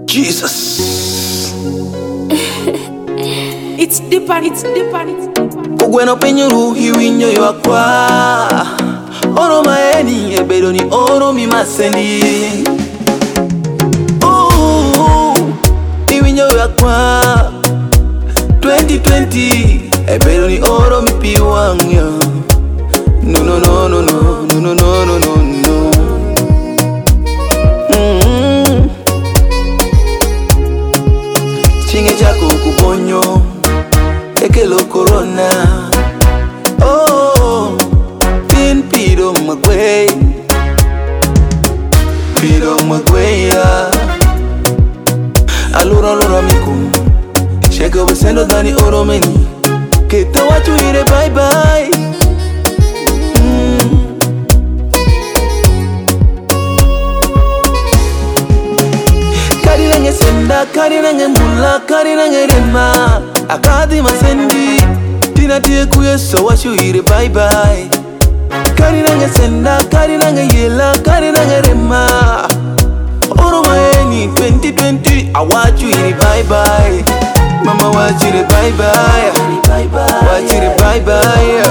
Jesus. It's deeper, it's deeper, it's deeper. Ugweno penyuru hiwinyo yakwa. Oro maeni ebedo ni oro mi masendi. Hiwinyo yakwa 2020 ebedo ni oro mi piwangya. No no no no no no no no no no. Chinge chako kuponyo ekelo corona. Oh, pin pido magwe ya. Alura miku sheko besendo dani oro meni. Keta wachu ire bye bye. Kari nange senda, kari nange mula, kari nange rema. Akadi masendi tina tie kuye so wachu ire bye bye. Kari nange senda, kari nange yela, kari nange rema. Oro maeni 2020 awachu ire bye bye. Mama wachu ire bye bye. Wachu ire bye bye.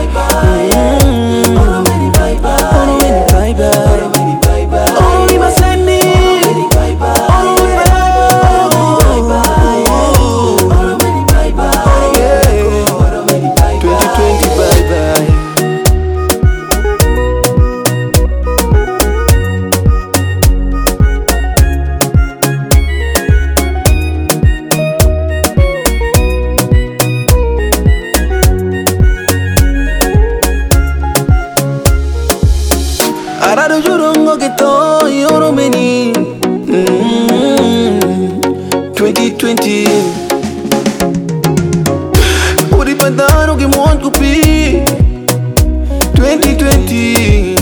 Oro meni bye bye. Oro meni bye bye. Oro mi masendi. Arado jurongo keto yoro meni 2020 Uri pantano ki mon kupi 2020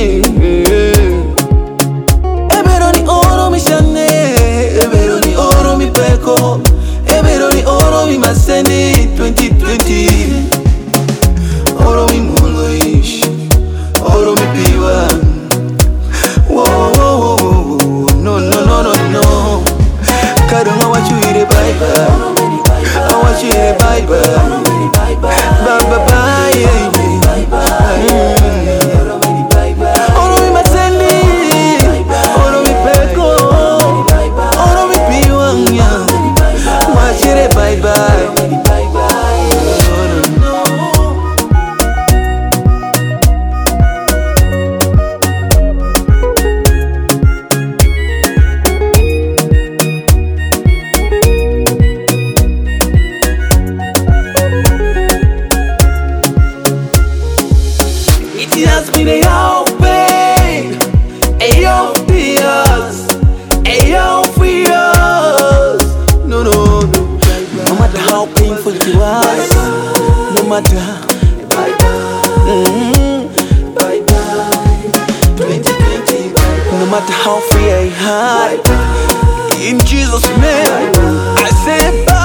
Ebero ni oro mi shane, ebero ni oro mi peko, ebero ni oro mi masendi 2020 Oro mi muloish, oro mi piwa. I want you to bye bye. I want you to bye bye. Bye bye bye. Oro mi masendi, oro mi peko, oro mi piwanya. Want you to bye bye. Yes, me they all pay. Ayo, fears. Ayo, fears. No, no, no. No matter how painful it was. No matter. Bye bye. Bye bye. 2020. No matter how free I had. In Jesus' name, I say bye.